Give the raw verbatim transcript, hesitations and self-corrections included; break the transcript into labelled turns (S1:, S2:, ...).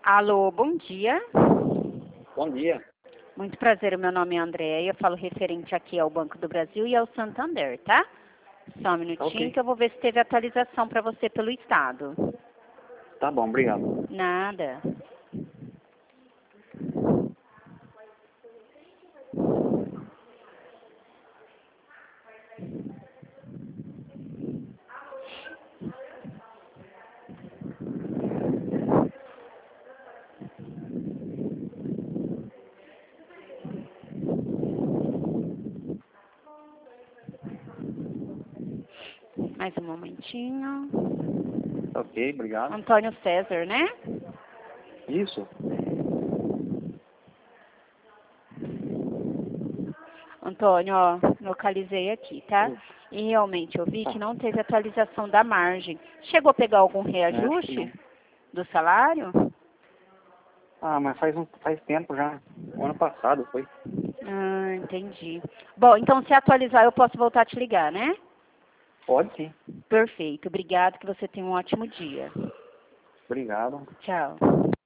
S1: Alô, bom dia.
S2: Bom dia.
S1: Muito prazer, o meu nome é Andréia, eu falo referente aqui ao Banco do Brasil e ao Santander, tá? Só um minutinho
S2: Ok.
S1: que eu vou ver se teve atualização para você pelo Estado.
S2: Tá bom, obrigado.
S1: Nada. Mais um momentinho.
S2: Ok, obrigado.
S1: Antônio César, né?
S2: Isso.
S1: Antônio, ó, localizei aqui, tá? E realmente eu vi que não teve atualização da margem. Chegou a pegar algum
S2: Acho que
S1: reajuste
S2: não.
S1: do salário?
S2: Ah, mas faz, um, faz tempo já. O ano passado foi.
S1: Ah, entendi. Bom, então se atualizar eu posso voltar a te ligar, né?
S2: Pode sim.
S1: Perfeito. Obrigado, que você tenha um ótimo dia.
S2: Obrigado.
S1: Tchau.